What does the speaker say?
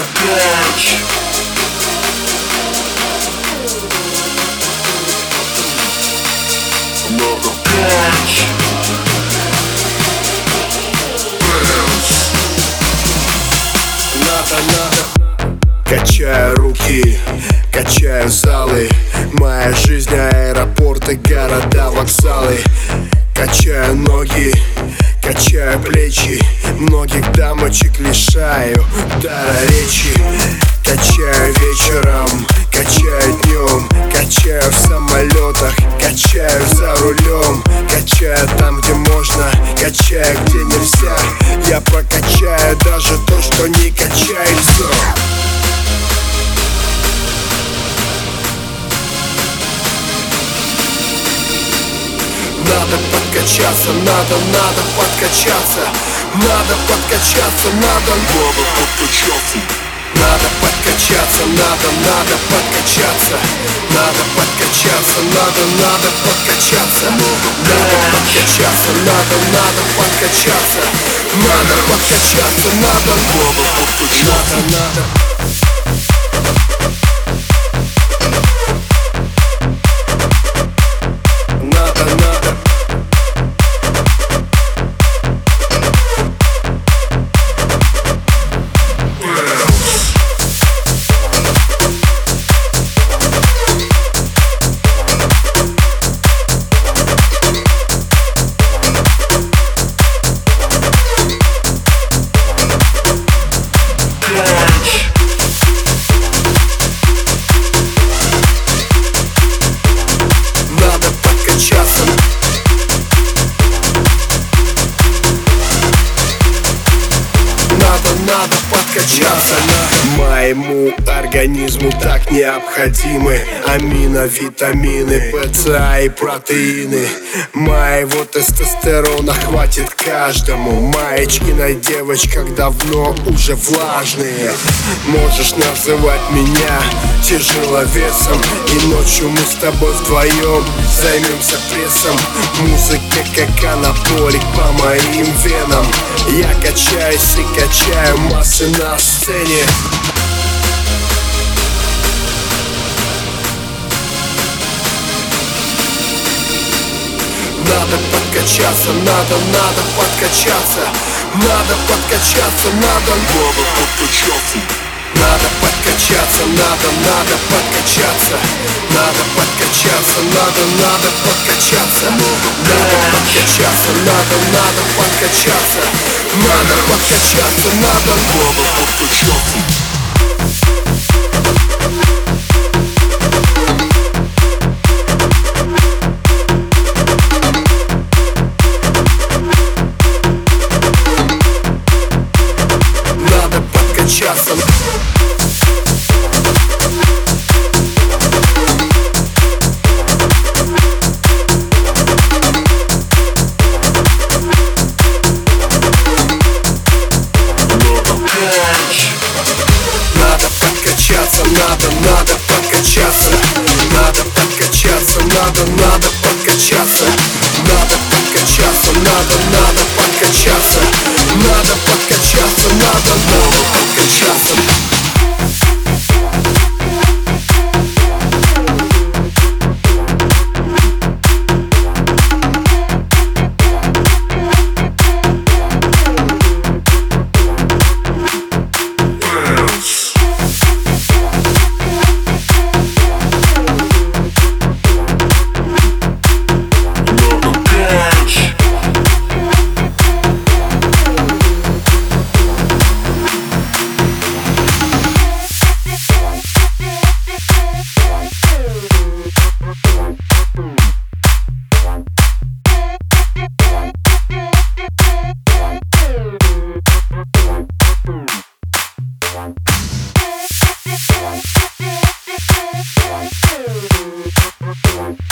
кач. Надо кач. Надо. Качаю руки, качаю залы. Моя жизнь аэропорты, города, вокзалы. Качаю ноги, качаю плечи. Многих дамочек лишаю дара речи. Качаю вечером, качаю днем. Качаю в самолетах, качаю за рулем. Качаю там, где можно, качаю, где нельзя. Я прокачаю даже то, что не качается. Надо подкачаться, надо подкачаться. Надо подкачаться, надо подкачаться. Надо подкачаться, надо подкачаться. Надо подкачаться, надо подкачаться. Надо подкачаться, надо подкачаться. Надо подкачаться, надо. Надо подкачаться. Моему организму так необходимы аминовитамины, ПЦА и протеины. Моего тестостерона хватит каждому. Маечки на девочках давно уже влажные. Можешь называть меня тяжеловесом, и ночью мы с тобой вдвоем займемся прессом. Музыка как анаболик по моим венам. Я качаюсь и качаю массы на сцене. Надо подкачаться, надо подкачаться. Надо подкачаться, надо подкачаться. Надо подкачаться, надо подкачаться. Надо подкачаться, надо подкачаться. Надо подкачаться, надо подкачаться. Надо подкачаться, надо подкачаться. Надо подкачаться, надо подкачаться, надо подкачаться. Надо подкачаться, надо подкачаться. Надо подкачаться, надо подкачаться. One.